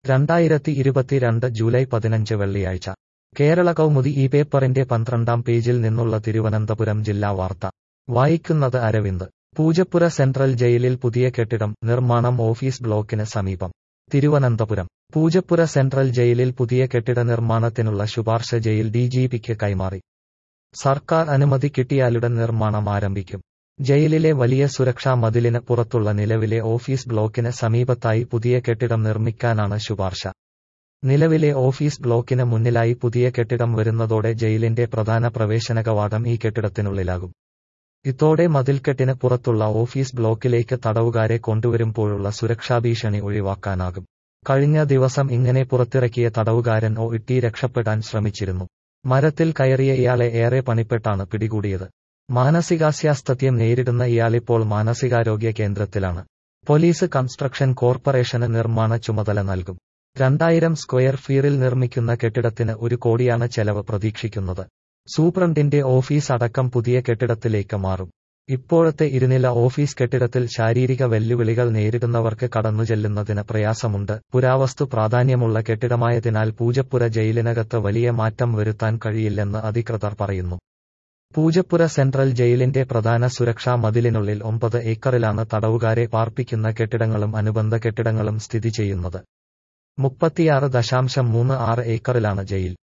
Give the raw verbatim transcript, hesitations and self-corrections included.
രണ്ടായിരത്തി ഇരുപത്തിരണ്ട് ജൂലൈ പതിനഞ്ച് വെള്ളിയാഴ്ച കേരള കൗമുദി ഈ പേപ്പറിന്റെ പന്ത്രണ്ടാം പേജിൽ നിന്നുള്ള തിരുവനന്തപുരം ജില്ലാ വാർത്ത വായിക്കുന്നത് അരവിന്ദ്. പൂജപ്പുര സെൻട്രൽ ജയിലിൽ പുതിയ കെട്ടിടം നിർമ്മാണം ഓഫീസ് ബ്ലോക്കിന് സമീപം. തിരുവനന്തപുരം പൂജപ്പുര സെൻട്രൽ ജയിലിൽ പുതിയ കെട്ടിട നിർമ്മാണത്തിനുള്ള ശുപാർശ ജയിൽ ഡിജിപിക്ക് കൈമാറി. സർക്കാർ അനുമതി കിട്ടിയാലുടൻ നിർമ്മാണം ആരംഭിക്കും. ജയിലിലെ വലിയ സുരക്ഷാ മതിലിന് പുറത്തുള്ള നിലവിലെ ഓഫീസ് ബ്ലോക്കിന് സമീപത്തായി പുതിയ കെട്ടിടം നിർമ്മിക്കാനാണ് ശുപാർശ. നിലവിലെ ഓഫീസ് ബ്ലോക്കിന് മുന്നിലായി പുതിയ കെട്ടിടം വരുന്നതോടെ ജയിലിന്റെ പ്രധാന പ്രവേശന കവാടം ഈ കെട്ടിടത്തിനുള്ളിലാകും. ഇതോടെ മതിൽക്കെട്ടിന് പുറത്തുള്ള ഓഫീസ് ബ്ലോക്കിലേക്ക് തടവുകാരെ കൊണ്ടുവരുമ്പോഴുള്ള സുരക്ഷാഭീഷണി ഒഴിവാക്കാനാകും. കഴിഞ്ഞ ദിവസം ഇങ്ങനെ പുറത്തിറക്കിയ തടവുകാരൻ ഒ ഇട്ടി രക്ഷപ്പെടാൻ ശ്രമിച്ചിരുന്നു. മരത്തിൽ കയറിയ ഇയാളെ ഏറെ പണിപ്പെട്ടാണ് പിടികൂടിയത്. മാനസികാസ്വാസ്ഥ്യം നേരിടുന്ന ഇയാളിപ്പോൾ മാനസികാരോഗ്യ കേന്ദ്രത്തിലാണ്. പോലീസ് കൺസ്ട്രക്ഷൻ കോർപ്പറേഷന് നിർമ്മാണ ചുമതല നൽകും. രണ്ടായിരം സ്ക്വയർ ഫീറിൽ നിർമ്മിക്കുന്ന കെട്ടിടത്തിന് ഒരു കോടിയാണ് ചെലവ് പ്രതീക്ഷിക്കുന്നത്. സൂപ്രണ്ടിന്റെ ഓഫീസ് അടക്കം പുതിയ കെട്ടിടത്തിലേക്ക് മാറും. ഇപ്പോഴത്തെ ഇരുനില ഓഫീസ് കെട്ടിടത്തിൽ ശാരീരിക വെല്ലുവിളികൾ നേരിടുന്നവർക്ക് കടന്നുചെല്ലുന്നതിന് പ്രയാസമുണ്ട്. പുരാവസ്തു പ്രാധാന്യമുള്ള കെട്ടിടമായതിനാൽ പൂജപ്പുര ജയിലിനകത്ത് വലിയ മാറ്റം വരുത്താൻ കഴിയില്ലെന്ന് അധികൃതർ പറയുന്നു. പൂജപ്പുര സെൻട്രൽ ജയിലിന്റെ പ്രധാന സുരക്ഷാ മതിലിനുള്ളിൽ ഒമ്പത് ഏക്കറിലാണ് തടവുകാരെ പാർപ്പിക്കുന്ന കെട്ടിടങ്ങളും അനുബന്ധ കെട്ടിടങ്ങളും സ്ഥിതി ചെയ്യുന്നത്. മുപ്പത്തിയാറ് ദശാംശം മൂന്ന് ആറ് ഏക്കറിലാണ് ജയിൽ.